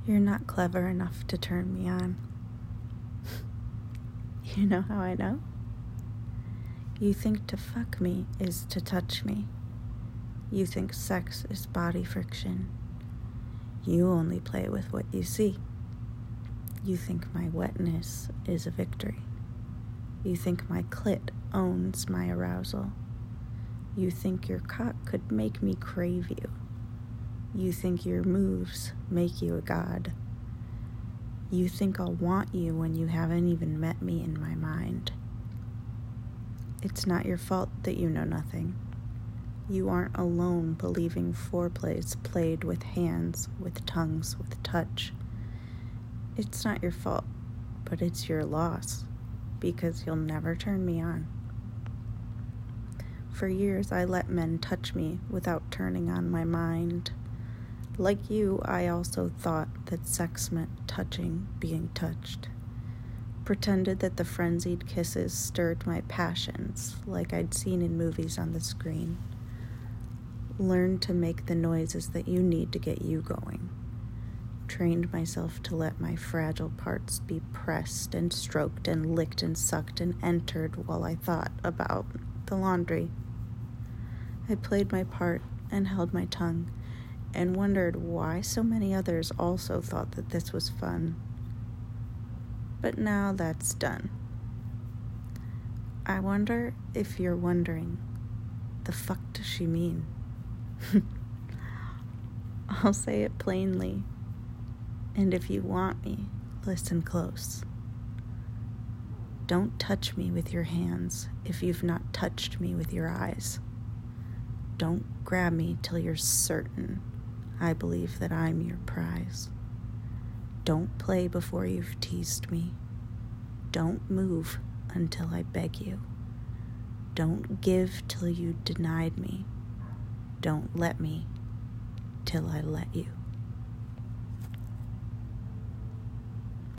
You're not clever enough to turn me on. You know how I know? You think to fuck me is to touch me. You think sex is body friction. You only play with what you see. You think my wetness is a victory. You think my clit owns my arousal. You think your cock could make me crave you. You think your moves make you a god. You think I'll want you when you haven't even met me in my mind. It's not your fault that you know nothing. You aren't alone believing foreplay's played with hands, with tongues, with touch. It's not your fault, but it's your loss, because you'll never turn me on. For years, I let men touch me without turning on my mind. Like you, I also thought that sex meant touching, being touched. Pretended that the frenzied kisses stirred my passions, like I'd seen in movies on the screen. Learned to make the noises that you need to get you going. Trained myself to let my fragile parts be pressed and stroked and licked and sucked and entered while I thought about the laundry. I played my part and held my tongue and wondered why so many others also thought that this was fun. But now that's done. I wonder if you're wondering, the fuck does she mean? I'll say it plainly. And if you want me, listen close. Don't touch me with your hands if you've not touched me with your eyes. Don't grab me till you're certain I believe that I'm your prize. Don't play before you've teased me. Don't move until I beg you. Don't give till you denied me. Don't let me till I let you.